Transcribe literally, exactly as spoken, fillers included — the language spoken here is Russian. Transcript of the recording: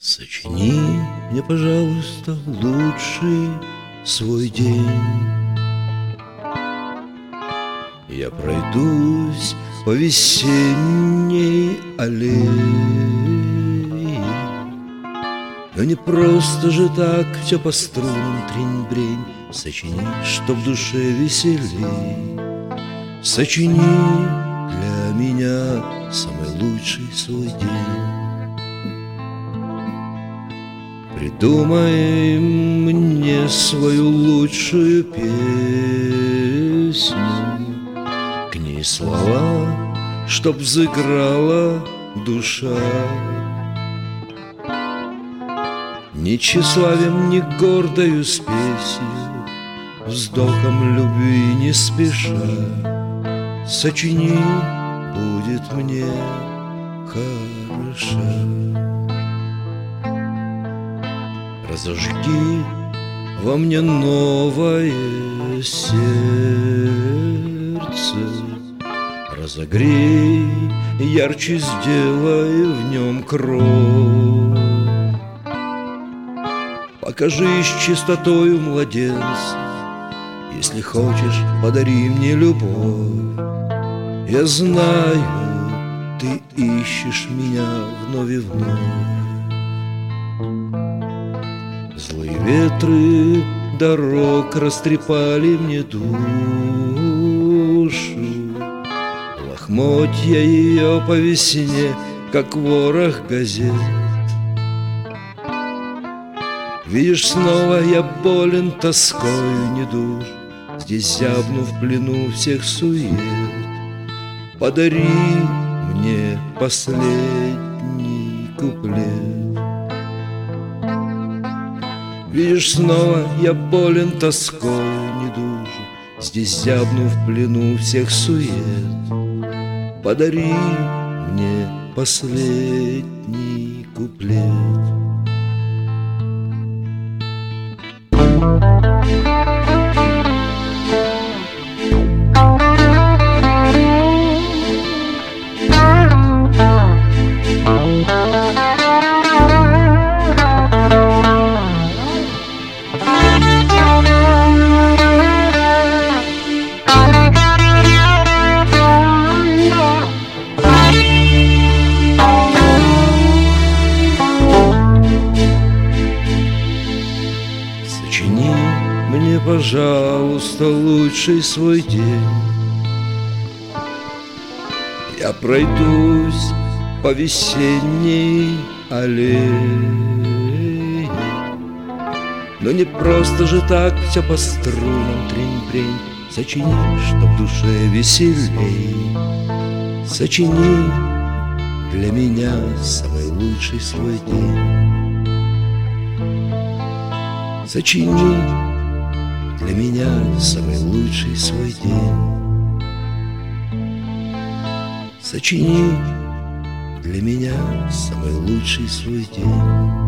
Сочини мне, пожалуйста, лучший свой день. Я пройдусь по весенней аллее, но не просто же так все по струнам трень-брень. Сочини, чтоб в душе веселей. Сочини для меня самый лучший свой день. Придумай мне свою лучшую песню, к ней слова, чтоб взыграла душа. Ни тщеславием, ни гордою спесью, вздохом любви не спеша, сочини, будет мне хорошо. Разожги во мне новое сердце, разогрей, ярче сделай в нем кровь. Покажи с чистотою младенца, если хочешь, подари мне любовь. Я знаю, ты ищешь меня вновь и вновь. Злые ветры дорог растрепали мне душу, лохмотья ее по весне, как ворох газет. Видишь, снова я болен тоскою недуж, здесь зябну в плену всех сует. Подари мне последний куплет. Видишь, снова я болен тоскою недуж, здесь зябну в плену всех сует. Подари мне последний куплет. Сочини мне, пожалуйста, лучший свой день. Я пройдусь по весенней аллее, но не просто же так все по струнам трень-брень. Сочини, чтоб в душе веселей. Сочини для меня самый лучший свой день. Сочини для меня самый лучший свой день. Сочини для меня самый лучший свой день.